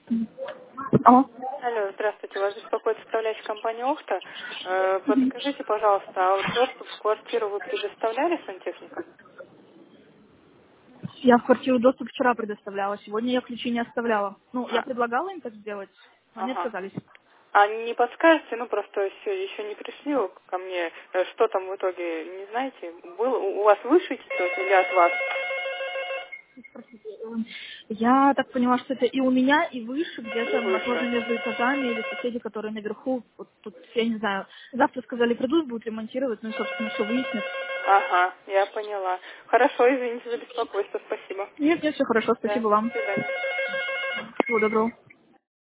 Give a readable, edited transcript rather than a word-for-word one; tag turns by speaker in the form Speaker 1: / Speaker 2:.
Speaker 1: Алло.
Speaker 2: Алло, здравствуйте. Вас беспокоит управляющая компания «Охта». Подскажите, пожалуйста, а вот доступ в квартиру вы предоставляли сантехникам?
Speaker 1: Я в квартиру доступ вчера предоставляла, сегодня я ключи не оставляла. Ну, я
Speaker 2: А,
Speaker 1: предлагала им так сделать, но они
Speaker 2: ага.
Speaker 1: отказались.
Speaker 2: А не подскажете, ну просто еще не пришли ко мне, что там в итоге, не знаете? Был у вас вышить или от вас?
Speaker 1: Простите, я так поняла, что это и у меня, и выше,
Speaker 2: И
Speaker 1: где-то, возможно,
Speaker 2: выше.
Speaker 1: между этажами или соседи, которые наверху. Вот тут, я не знаю. Завтра сказали, придут, будут ремонтировать, ну и, собственно, все выяснят.
Speaker 2: Ага, я поняла. Хорошо, извините за беспокойство, спасибо.
Speaker 1: Нет, нет, все хорошо,
Speaker 2: Да,
Speaker 1: спасибо
Speaker 2: до
Speaker 1: вам.
Speaker 2: свидания.
Speaker 1: Всего доброго.